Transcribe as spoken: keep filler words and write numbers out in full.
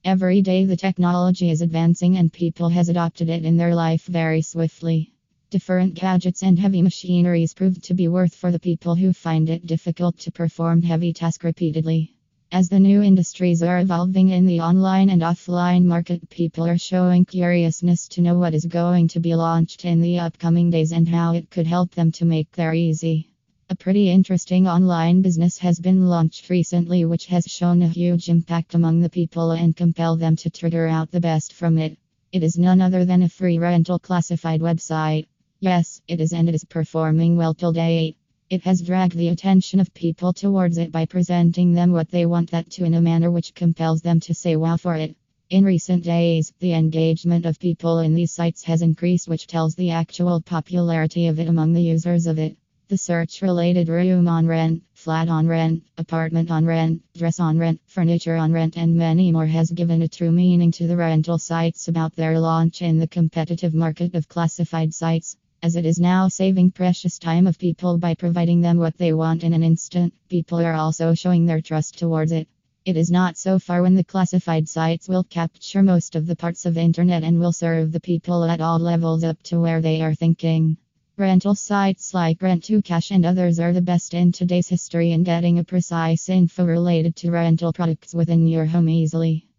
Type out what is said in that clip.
Every day the technology is advancing and people has adopted it in their life very swiftly. Different gadgets and heavy machineries prove to be worth for the people who find it difficult to perform heavy tasks repeatedly. As the new industries are evolving in the online and offline market, people are showing curiousness to know what is going to be launched in the upcoming days and how it could help them to make their easy. A pretty interesting online business has been launched recently, which has shown a huge impact among the people and compelled them to trigger out the best from it. It is none other than a free rental classified website. Yes, it is, and it is performing well till date. It has dragged the attention of people towards it by presenting them what they want, that too in a manner which compels them to say wow for it. In recent days, the engagement of people in these sites has increased, which tells the actual popularity of it among the users of it. The search related room on rent, flat on rent, apartment on rent, dress on rent, furniture on rent, and many more has given a true meaning to the rental sites about their launch in the competitive market of classified sites. As it is now saving precious time of people by providing them what they want in an instant, people are also showing their trust towards it. It is not so far when the classified sites will capture most of the parts of internet and will serve the people at all levels up to where they are thinking. Rental sites like Rent to Cash and others are the best in today's history in getting a precise info related to rental products within your home easily.